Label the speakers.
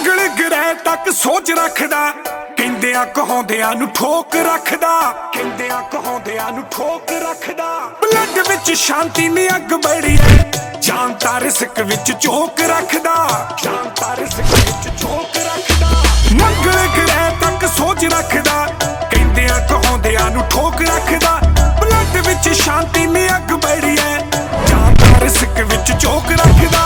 Speaker 1: ਮੰਗਲ ਗ੍ਰਹਿ ਤੱਕ ਸੋਚ ਰੱਖਦਾ, ਕਹਿੰਦਿਆਂ ਕਹਾਉਂਦਿਆਂ ਨੂੰ ਠੋਕ ਰੱਖਦਾ, ਕਹਿੰਦਿਆਂ ਕਹਾਉਂਦਿਆਂ ਨੂੰ ਠੋਕ ਰੱਖਦਾ। ਬਲੱਡ ਵਿੱਚ ਸ਼ਾਂਤੀ ਨੀ ਅੱਗ ਬੜੀ ਐ, ਜਾਨ ਤਾਂ ਰਿਸਕ ਵਿੱਚ ਝੋਕ ਰੱਖਦਾ, ਜਾਨ ਤਾਂ ਰਿਸਕ ਵਿੱਚ ਝੋਕ ਰੱਖਦਾ। ਮੰਗਲ ਗ੍ਰਹਿ ਤੱਕ ਸੋਚ ਰੱਖਦਾ, ਕਹਿੰਦਿਆਂ ਕਹਾਉਂਦਿਆਂ ਨੂੰ ਠੋਕ ਰੱਖਦਾ। ਬਲੱਡ ਵਿੱਚ ਸ਼ਾਂਤੀ ਨੀ ਅੱਗ ਬੜੀ ਐ, ਜਾਨ ਤਾਂ ਰਿਸਕ ਵਿੱਚ ਝੋਕ ਰੱਖਦਾ।